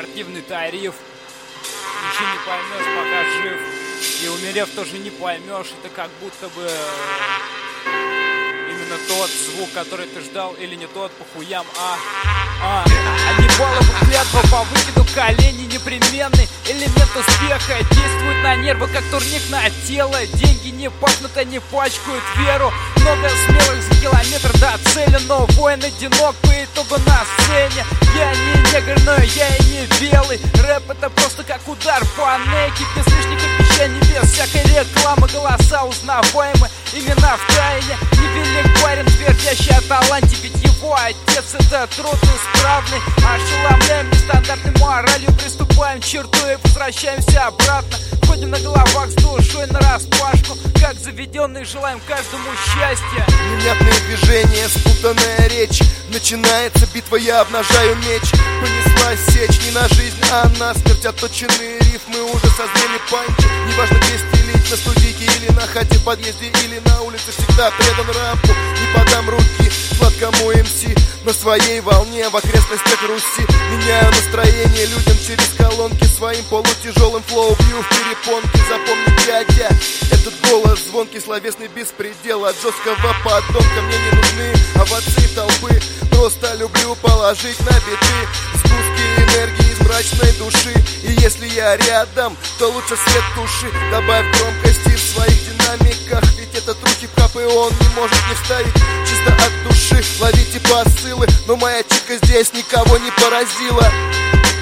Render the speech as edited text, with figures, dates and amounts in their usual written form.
спортивный тариф. Ничего не поймешь, пока жив. И умерев тоже не поймешь. Это как будто бы именно тот звук, который ты ждал, или не тот, по хуям, Они баллы клятва по выкиду, колени непременный элемент успеха. Действует на нервы, как турник на тело. Деньги не пахнут, они пачкают веру. Много смелых за километр до цели, но воин одинок по итогу на сцене. Я не негр, но я и не белый. Рэп это просто как удар по неке. Без лишних обещаний, без всякой рекламы. Голоса узнаваемы, имена в тайне. Невелик парень, твердящий о таланте, ведь его отец это труд исправный. Ошеломляем нестандартной моралью, приступаем к черту и возвращаемся обратно. Ходим на головах с душой нараспашку, как заведенные, желаем каждому счастья. Невнятные движения, спутанная речь. Начинается битва, я обнажаю меч. Понеслась сечь не на жизнь, а на смерть. Отточенные рифмы уже созрели панчи. Неважно где стелить, на студийке или на хате, в подъезде или на улице. Всегда предан рампу, не подам руки сладкому МС. На своей волне в окрестностях Руси меняю настроение людям через колонки. Своим полутяжелым флоу бью в перепонки. Запомни, дядя, этот голос звонкий, словесный беспредел. От жесткого подонка мне не нужны овации толпы. Просто люблю положить на биты сгустки энергии из мрачной души. И если я рядом, то лучше свет туши. Добавь громкости в своих динамиках, ведь это true хип-хоп, и он не может не вставить чисто от души. Ловите посылы, но моя чика здесь никого не поразила.